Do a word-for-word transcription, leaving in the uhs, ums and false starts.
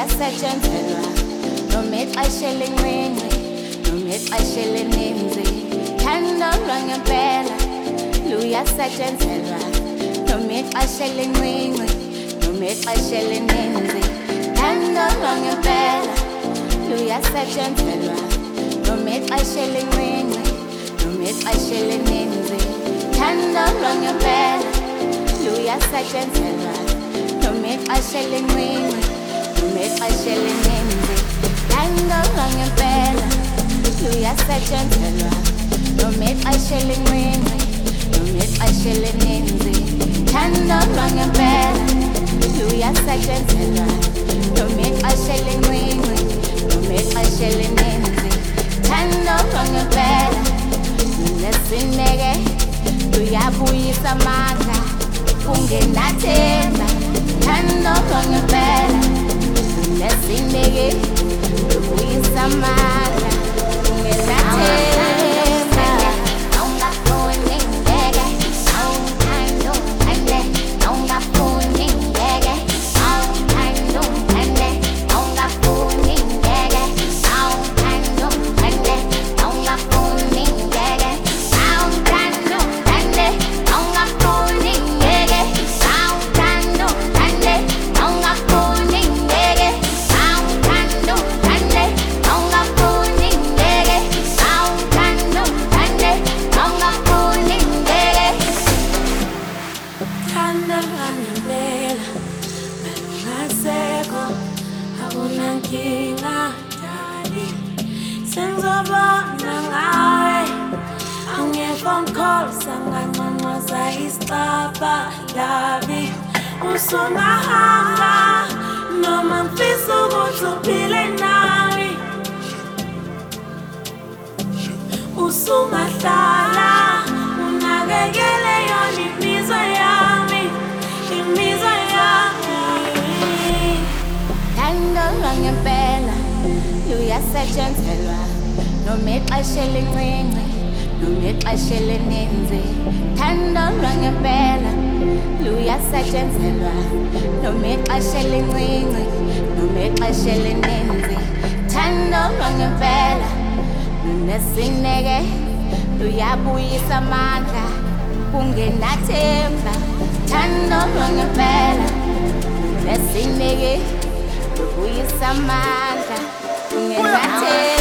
luyasetshenzelwa noma ixesha elincinci noma ixesha elininzi. Thando lwangempela luyasetshenzelwa noma ixesha elincinci noma ixesha elininzi. Thando lwangempela luyasetshenzelwa noma ixesha elincinci noma ixesha elininzi. Thando lwangempela luyasetshenzelwa noma ixesha elincinci noma ixesha elininzi. Thando lwangempela luyasetshenzelwa noma ixesha elincinci noma ixesha elininzi. Thando lwangempela luyasetshenzelwa noma ixesha elincinci noma ixesha elininzi. Thando lwangempela lunesineke luyabuyisa amandla kungenathemba. Thando lwangempela lunesineke luyabuyisa amandla kungenathemba. Usungahamba noma mfisa ukuthi uphile nami, usungahlala unakekele yona imizwa yami, imizwa yami. Thando lwangempela luyasetshenzelwa noma ixesha elincinci noma ixesha elininzi. Thando lwangempela luyasetshenzelwa noma ixesha elincinci noma ixesha elininzi. Thando lwangempela lunesineke luyabuyisa amandla kungenathemba. Thando lwangempela lunesineke luyabuyisa amandla kungenathemba.